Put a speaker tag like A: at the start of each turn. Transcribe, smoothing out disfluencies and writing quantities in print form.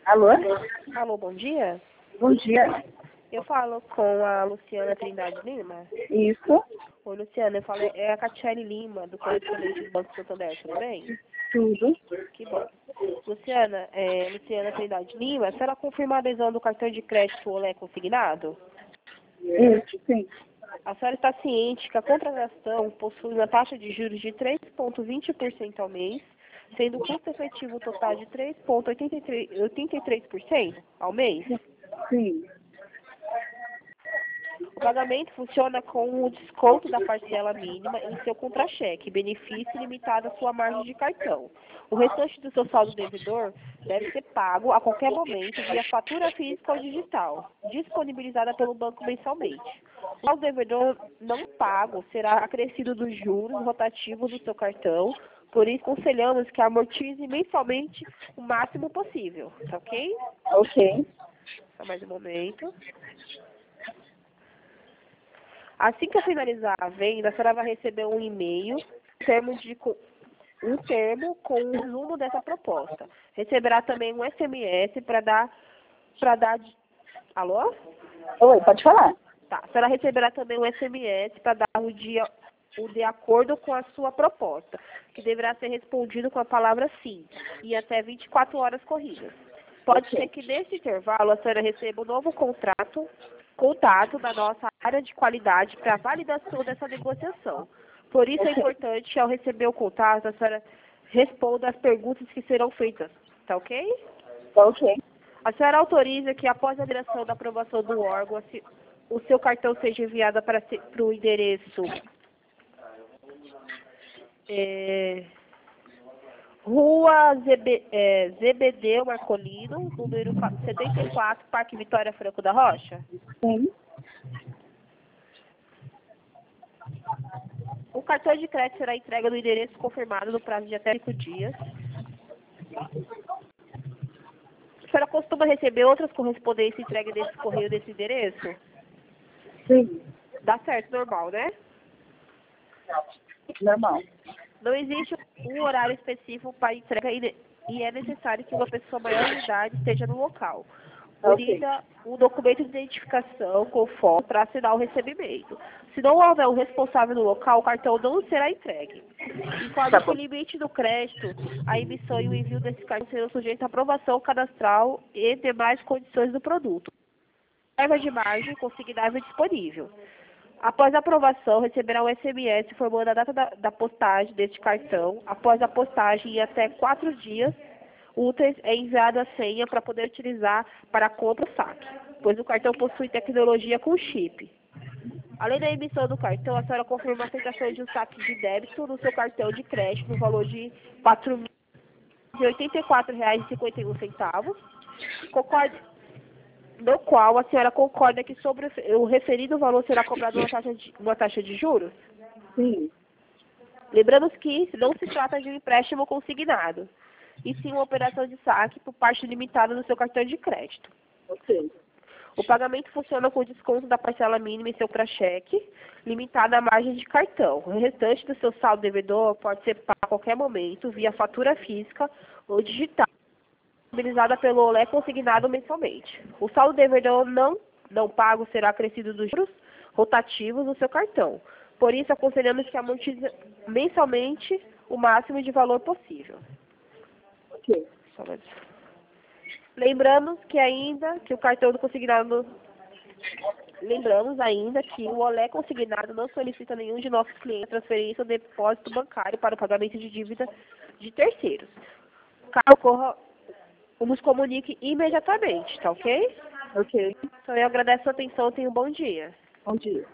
A: Alô?
B: Alô, bom dia.
A: Bom dia.
B: Eu falo com a Luciana Trindade Lima.
A: Isso?
B: Oi, Luciana, eu falo, é a Catiele Lima, do correspondente do Banco Santander, tudo bem?
A: Tudo?
B: Que bom. Luciana, Luciana Trindade Lima, a senhora confirmou a adesão do cartão de crédito Olé consignado?
A: Isso, sim.
B: A senhora está ciente que a contratação possui uma taxa de juros de 3,20% ao mês, sendo o custo efetivo total de 3,83% ao mês?
A: Sim.
B: O pagamento funciona com o desconto da parcela mínima em seu contra-cheque, benefício limitado à sua margem de cartão. O restante do seu saldo devedor deve ser pago a qualquer momento via fatura física ou digital, disponibilizada pelo banco mensalmente. O saldo devedor não pago será acrescido dos juros rotativos do seu cartão, por isso aconselhamos que amortize mensalmente o máximo possível, tá ok?
A: Ok.
B: Só mais um momento. Assim que eu finalizar a venda, a senhora vai receber um e-mail, um termo com um resumo dessa proposta. Receberá também um SMS Alô?
A: Oi, pode falar.
B: Tá. A senhora receberá também um SMS para dar o de acordo com a sua proposta, que deverá ser respondido com a palavra sim, em até 24 horas corridas. Pode ser que nesse intervalo a senhora receba um novo contato da nossa área de qualidade para validação dessa negociação. Por isso é importante, ao receber o contato, a senhora responda as perguntas que serão feitas. Tá ok?
A: Ok.
B: A senhora autoriza que, após a direção da aprovação do órgão, o seu cartão seja enviado para o endereço Rua ZBD Marcolino, número 74, Parque Vitória Franco da Rocha?
A: Sim.
B: O cartão de crédito será entregue no endereço confirmado no prazo de até 5 dias. A senhora costuma receber outras correspondências entregue desse correio desse endereço?
A: Sim.
B: Dá certo, normal, né?
A: Normal.
B: Não existe um horário específico para entrega e é necessário que uma pessoa maior de idade esteja no local. Unida um documento de identificação com foto para assinar o recebimento. Se não houver um responsável no local, o cartão não será entregue. Informe que o limite do crédito, a emissão e o envio desse cartão serão sujeitos à aprovação cadastral e demais condições do produto. Reserva de margem consignável disponível. Após a aprovação, receberá um SMS informando a data da postagem deste cartão. Após a postagem, em até 4 dias úteis, é enviada a senha para poder utilizar para a compra ou saque, pois o cartão possui tecnologia com chip. Além da emissão do cartão, a senhora confirma a aceitação de um saque de débito no seu cartão de crédito no valor de R$ 4.084,51. Concorde no qual a senhora concorda que sobre o referido valor será cobrado uma taxa de juros?
A: Sim.
B: Lembramos que não se trata de um empréstimo consignado, e sim uma operação de saque por parte limitada do seu cartão de crédito.
A: Ok.
B: O pagamento funciona com desconto da parcela mínima em seu pré-cheque, limitada à margem de cartão. O restante do seu saldo devedor pode ser pago a qualquer momento via fatura física ou digital, disponibilizada pelo Olé consignado mensalmente. O saldo devedor não pago será acrescido dos juros rotativos do seu cartão. Por isso, aconselhamos que amortize mensalmente o máximo de valor possível.
A: Ok.
B: Lembramos ainda que o Olé consignado não solicita nenhum de nossos clientes transferência ou depósito bancário para o pagamento de dívida de terceiros. Caso ocorra, nos comunique imediatamente, tá ok?
A: Ok.
B: Então eu agradeço a sua atenção e tenha um bom dia.
A: Bom dia.